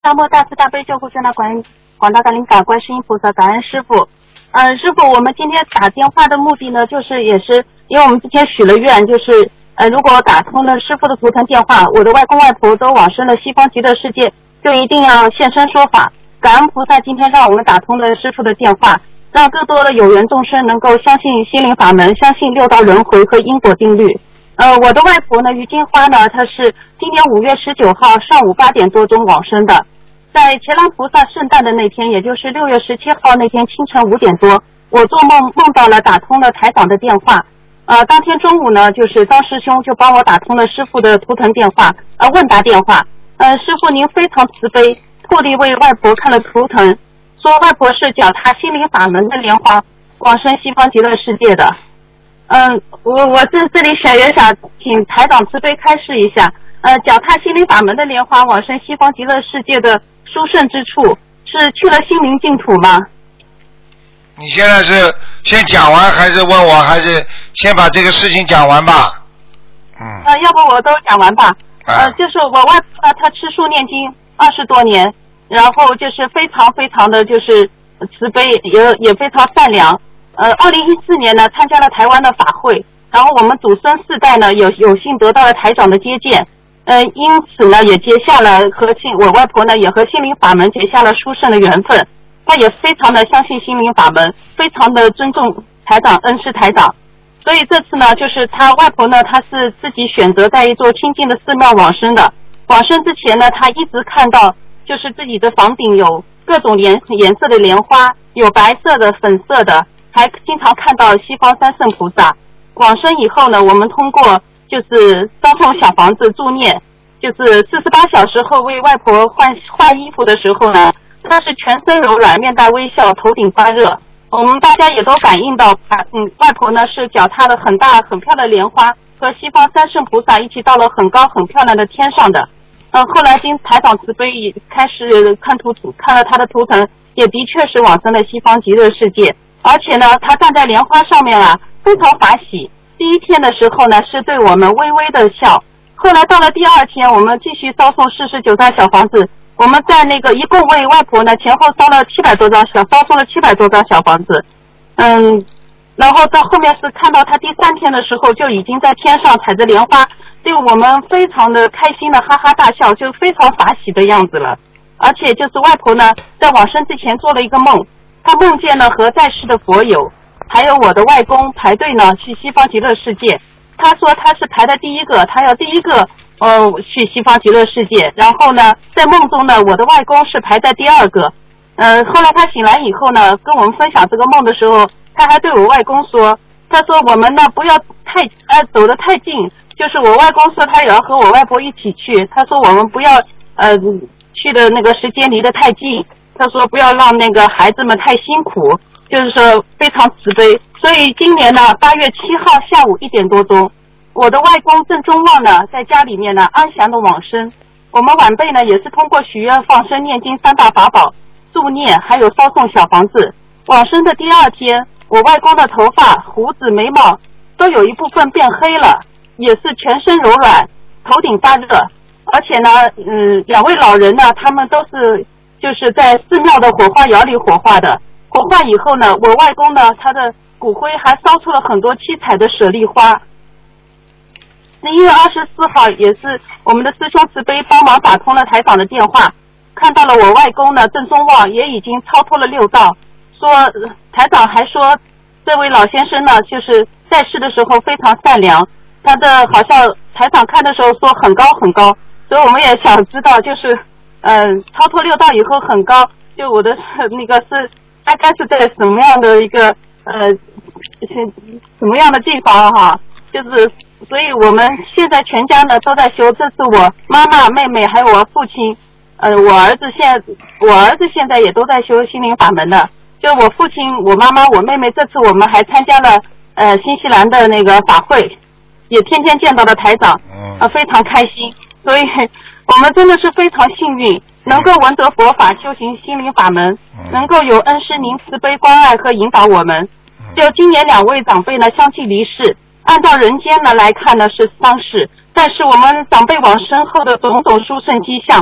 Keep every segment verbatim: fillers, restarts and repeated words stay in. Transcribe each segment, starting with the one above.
南无大慈大悲救苦救难广广大感灵感观世音菩萨，感恩师父。嗯、呃，师傅，我们今天打电话的目的呢，就是也是因为我们之前许了愿，就是呃，如果打通了师傅的图腾电话，我的外公外婆都往生了西方极乐世界，就一定要现身说法。感恩菩萨今天让我们打通了师傅的电话，让更多的有缘众生能够相信心灵法门，相信六道轮回和因果定律。呃，我的外婆呢，于金花呢，她是今年五月十九号上午八点多钟往生的。在伽蓝菩萨圣诞的那天，也就是六月十七号那天清晨五点多，我做梦梦到了打通了台长的电话。呃，当天中午呢，就是张师兄就帮我打通了师父的图腾电话，呃，问答电话。呃，师父您非常慈悲，特地为外婆看了图腾，说外婆是脚踏心灵法门的莲花，往生西方极乐世界的。嗯，我我这这里想也想请台长慈悲开示一下，呃，脚踏心灵法门的莲花往生西方极乐世界的殊胜之处是去了心灵净土吗？ 你现在是先讲完还是问我，还是先把这个事情讲完吧？嗯。 呃，要不我都讲完吧。 啊、 呃，就是我外婆呢，她吃素念经二十多年，然后就是非常非常的就是慈悲，也也非常善良。呃，二零一四年呢，参加了台湾的法会，然后我们祖孙四代呢有有幸得到了台长的接见。呃，因此呢，也结下了和心我外婆呢也和心灵法门结下了殊胜的缘分。她也非常的相信心灵法门，非常的尊重台长，恩师台长。所以这次呢，就是她外婆呢，她是自己选择在一座清净的寺庙往生的。往生之前呢，她一直看到就是自己的房顶有各种颜颜色的莲花，有白色的、粉色的，还经常看到西方三圣菩萨。往生以后呢，我们通过就是烧送小房子助念，就是四十八小时后为外婆换换衣服的时候呢，她是全身柔软，面带微笑，头顶发热。我们大家也都感应到，嗯，外婆呢是脚踏了很大很漂亮的莲花，和西方三圣菩萨一起到了很高很漂亮的天上的。嗯，后来经台长慈悲也开始看图看了她的图腾，也的确是往生了西方极乐世界。而且呢，她站在莲花上面啊，非常法喜。第一天的时候呢，是对我们微微的笑。后来到了第二天，我们继续烧送四十九张小房子。我们在那个一共为外婆呢前后烧了七百多张小，烧送了七百多张小房子。嗯，然后到后面是看到她第三天的时候，就已经在天上踩着莲花，对我们非常的开心的哈哈大笑，就非常法喜的样子了。而且就是外婆呢，在往生之前做了一个梦，她梦见了和在世的佛友还有我的外公排队呢去西方极乐世界。他说他是排的第一个，他要第一个呃去西方极乐世界。然后呢，在梦中呢，我的外公是排在第二个。呃，后来他醒来以后呢，跟我们分享这个梦的时候，他还对我外公说，他说我们呢不要太呃走得太近，就是我外公说他也要和我外婆一起去，他说我们不要呃去的那个时间离得太近，他说不要让那个孩子们太辛苦。就是说非常慈悲。所以今年呢八月七号下午一点多钟，我的外公郑中旺呢在家里面呢安详的往生。我们晚辈呢也是通过许愿放生念经三大法宝助念还有烧送小房子。往生的第二天，我外公的头发胡子眉毛都有一部分变黑了，也是全身柔软，头顶发热。而且呢嗯，两位老人呢他们都是就是在寺庙的火化窑里火化的。火化以后呢，我外公呢，他的骨灰还烧出了很多七彩的舍利花。一月二十四号也是我们的师兄慈悲帮忙打通了台长的电话，看到了我外公呢郑中旺也已经超脱了六道，说台长还说这位老先生呢就是在世的时候非常善良，他的好像台长看的时候说很高很高，所以我们也想知道就是嗯、呃、超脱六道以后很高，就我的那个是大概是在什么样的一个呃什么样的地方哈？就是所以我们现在全家呢都在修，这是我妈妈、妹妹还有我父亲，呃，我儿子现在我儿子现在也都在修心灵法门的。就我父亲、我妈妈、我妹妹，这次我们还参加了呃新西兰的那个法会，也天天见到了台长，呃非常开心。所以我们真的是非常幸运，能够闻得佛法，修行心灵法门，能够有恩师您慈悲关爱和引导我们。就今年两位长辈呢相继离世，按照人间呢来看呢是丧事，但是我们长辈往生后的种种殊胜迹象，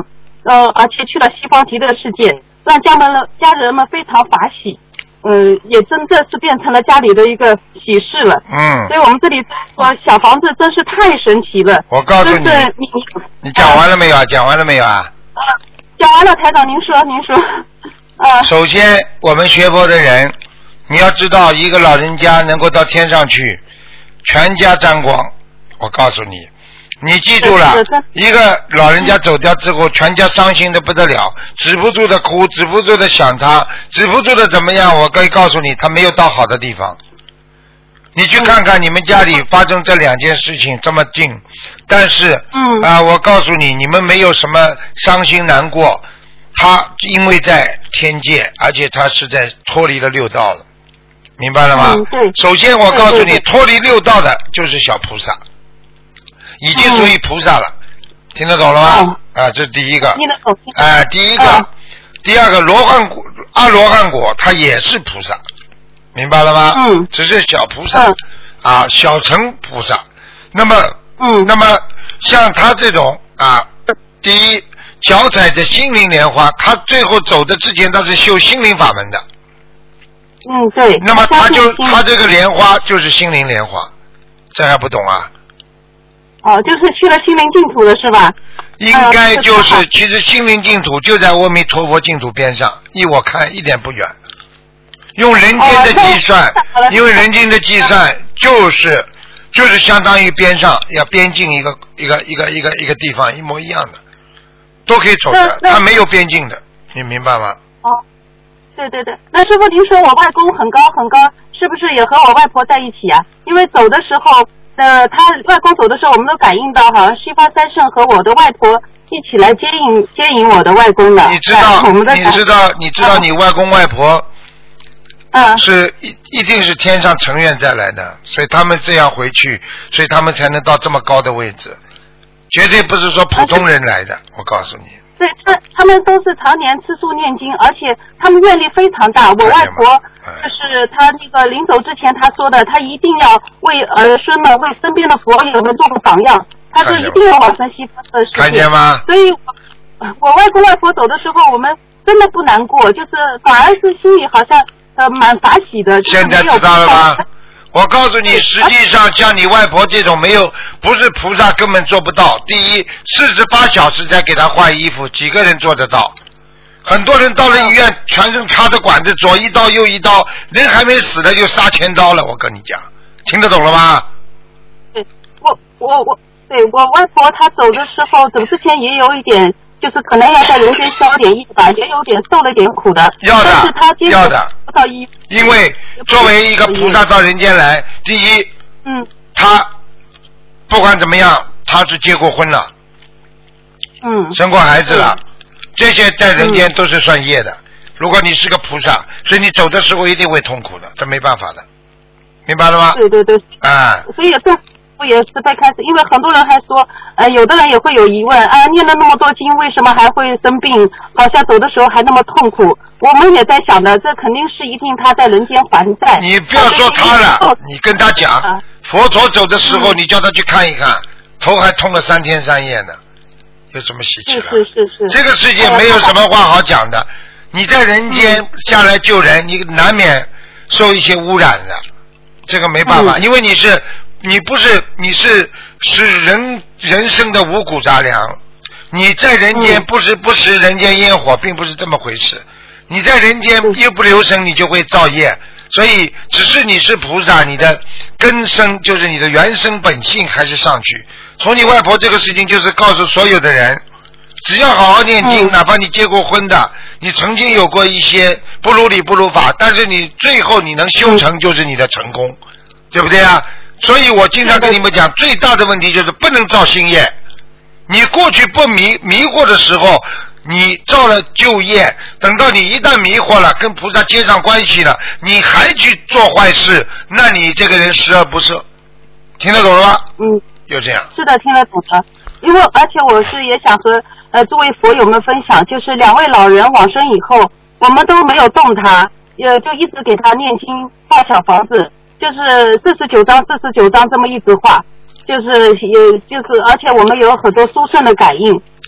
呃，而且去了西方极乐世界，让家门了家人们非常法喜。嗯，也真的是变成了家里的一个喜事了。 嗯， 所以我们这里说小房子真是太神奇了。 我告诉你， 你你你讲完了没有啊？讲完了没有啊？ 啊，讲完了，台长，您说，您说。啊。 首先，我们学佛的人，你要知道，一个老人家能够到天上去，全家沾光。我告诉你，你记住了，一个老人家走掉之后，全家伤心的不得了，止不住的哭，止不住的想他，止不住的怎么样？我可以告诉你，他没有到好的地方。你去看看你们家里发生这两件事情这么近，但是，嗯啊、呃，我告诉你，你们没有什么伤心难过，他因为在天界，而且他是在脱离了六道了，明白了吗？ 嗯，对。 首先我告诉你，脱离六道的就是小菩萨。已经属于菩萨了，嗯、听得懂了吗？哦、啊，这是第一个。听得懂。哎、呃，第一个，哦、第二个罗汉果，阿罗汉果，它也是菩萨，明白了吗？嗯。只是小菩萨，嗯、啊，小乘菩萨。那么，嗯，那么像他这种啊，第一脚踩着心灵莲花，他最后走的之前他是修心灵法门的。 嗯，对。 那么他就他这个莲花就是心灵莲花，这还不懂啊？ 哦，就是去了心灵净土了是吧？ 应该就是，其实心灵净土就在阿弥陀佛净土边上，依我看一点不远。用人间的计算，哦、因为人间的计算就是就是相当于边上要边境一个一个一个一个一个地方一模一样的，都可以走的，它没有边境的，你明白吗？ 哦，对对对，那师父您说我外公很高很高，是不是也和我外婆在一起啊？因为走的时候。呃，他外公走的时候，我们都感应到，好像西方三圣和我的外婆一起来接引接引我的外公的。 你知道，我们的你知道，你知道你外公外婆， 嗯， 是一一定是天上成愿再来的，所以他们这样回去，所以他们才能到这么高的位置，绝对不是说普通人来的，我告诉你。 对，他他们都是常年吃素念经，而且他们愿力非常大。我外婆就是他那个临走之前他说的，他一定要为儿孙们、为身边的佛友们做个榜样，他说一定要往生西方的世界。 看见吗？ 所以我，我外公外婆走的时候，我们真的不难过，就是反而是心里好像呃蛮法喜的。就是、 现在知道了吗？我告诉你，实际上像你外婆这种没有，不是菩萨根本做不到。第一，四十八小时才给她换衣服，几个人做得到？很多人到了医院，全身插着管子，左一刀右一刀，人还没死呢就杀千刀了。我跟你讲，听得懂了吗？ 对，我我我，对我外婆她走的时候，走之前也有一点，就是可能要在人间消点业吧，也有点受了点苦的。 要的， 但是她接要的。 到医， 因为作为一个菩萨到人间来，第一， 嗯， 他不管怎么样，他是结过婚了， 嗯， 生过孩子了，这些在人间都是算业的。嗯、如果你是个菩萨，所以你走的时候一定会痛苦的，这没办法的，明白了吗？ 对对对， 啊， 所以这。我也是在开始，因为很多人还说，呃，有的人也会有疑问，啊，念了那么多经，为什么还会生病？好像走的时候还那么痛苦。我们也在想的，这肯定是一定他在人间还债。 你不要说他了，你跟他讲，啊、佛陀走的时候，嗯、你叫他去看一看，头还痛了三天三夜呢，有什么稀奇了？ 是是是是。 这个世界没有什么话好讲的，你在人间下来救人，你难免受一些污染的，这个没办法，嗯、因为你是。你不是，你是是人人生的五谷杂粮，你在人间不是不食人间烟火，并不是这么回事。你在人间一不留神，你就会造业。所以，只是你是菩萨，你的根生就是你的原生本性还是上去。从你外婆这个事情，就是告诉所有的人，只要好好念经，哪怕你结过婚的，你曾经有过一些不如理不如法，但是你最后你能修成，就是你的成功，对不对啊？所以我经常跟你们讲，最大的问题就是不能造新业。你过去不迷迷惑的时候，你造了旧业，等到你一旦迷惑了，跟菩萨接上关系了，你还去做坏事，那你这个人十恶不赦。听得懂了吗？ 嗯， 就这样。 是的，听得懂的。因为而且我是也想和呃诸位佛友们分享，就是两位老人往生以后，我们都没有动他，也就一直给他念经画小房子。就是四十九章四十九章这么一直画，就是也就是而且我们有很多殊胜的感应，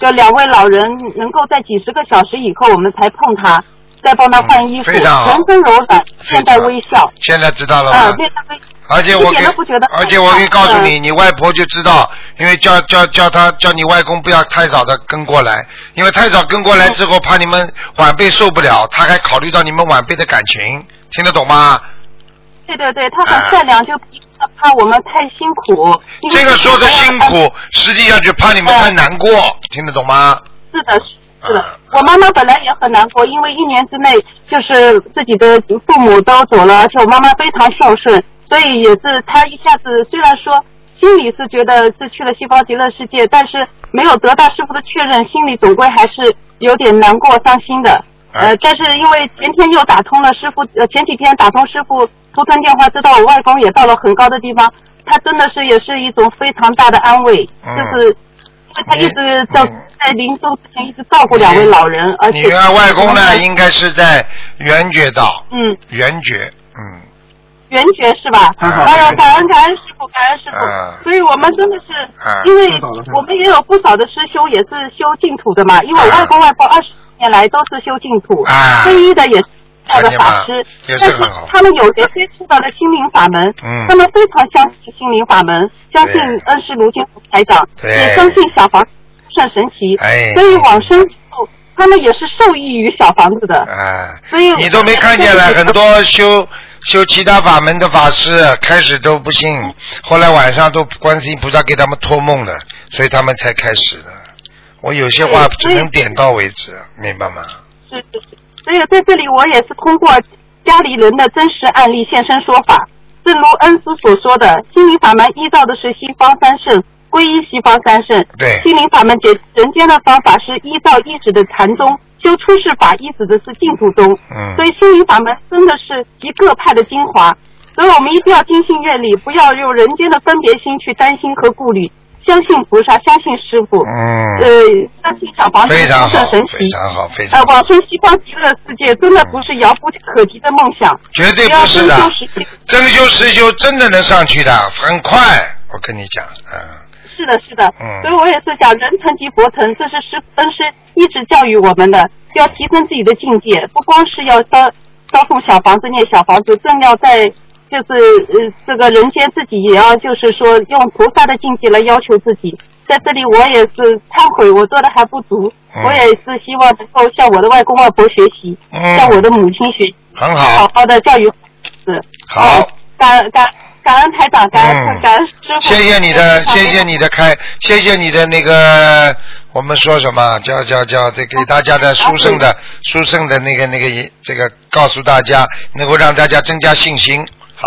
就两位老人能够在几十个小时以后我们才碰他，再帮他换衣服， 非常好全身柔软，面带微笑。 现在知道了吗？ 啊，面带微笑。 而且我给，而且我可以告诉你， 嗯、 你外婆就知道，因为叫叫叫他叫你外公不要太早的跟过来，因为太早跟过来之后，怕你们晚辈受不了，他还考虑到你们晚辈的感情，听得懂吗？ 对对对，他很善良，啊、就怕我们太辛苦。 这个说的辛苦，实际上就怕你们太难过，嗯、听得懂吗？ 是的，是的。啊、我妈妈本来也很难过，因为一年之内就是自己的父母都走了，而且我妈妈非常孝顺。所以也是他一下子虽然说心里是觉得是去了西方极乐世界，但是没有得到师父的确认，心里总归还是有点难过伤心的。呃，但是因为前天又打通了师父，呃前几天打通师父图腾电话，知道我外公也到了很高的地方，他真的是也是一种非常大的安慰，嗯、就是他一直在在临终之前一直照顾两位老人，而且你原外公呢应该是在圆觉道， 嗯， 圆觉，嗯。 圆觉是吧？哎呀，感恩感恩师傅，感恩师傅。啊、所以我们真的是，啊、因为我们也有不少的师兄也是修净土的嘛。因为我外公外婆二十年来都是修净土， 啊、 皈依的也是大的法师， 但是他们有些接触到了心灵法门， 嗯、 他们非常相信心灵法门，相信恩师卢军台长，也相信小房算神奇， 哎、 所以往生后他们也是受益于小房子的。 啊、 所以你都没看见了，很多修。修其他法门的法师开始都不信，后来晚上都观世音菩萨给他们托梦了，所以他们才开始的。我有些话只能点到为止，明白吗？ 是是是，所以在这里我也是通过家里人的真实案例现身说法。正如恩师所说的，心灵法门依照的是西方三圣，皈依西方三圣。 对。 心灵法门解人间的方法是依照一指的禅宗。修出世法依指的是净土宗， 嗯， 所以心灵法门真的是一个派的精华，所以我们一定要精信愿力，不要用人间的分别心去担心和顾虑，相信菩萨，相信师父， 嗯， 呃，相信小房子的殊胜神奇， 非常好，非常好， 呃，往生西方极乐世界真的不是遥不可及的梦想， 绝对不是的，真修实修真的能上去的，很快，我跟你讲，嗯。 是的，是的， 嗯， 所以我也是讲人成即佛成，这是师恩师一直教育我们的，要提升自己的境界，不光是要烧烧送小房子念小房子，更要在就是呃这个人间自己也要就是说用菩萨的境界来要求自己。在这里我也是忏悔，我做的还不足， 嗯、 我也是希望能够向我的外公外婆学习， 嗯、 向我的母亲学习， 很好， 好好的教育是好， 感感。感恩台长，感恩、嗯、感恩师傅。 谢谢你的，谢谢你的开，谢谢你的那个，我们说什么叫叫叫这给大家的殊胜的殊胜的那个那个这个告诉大家，能够让大家增加信心。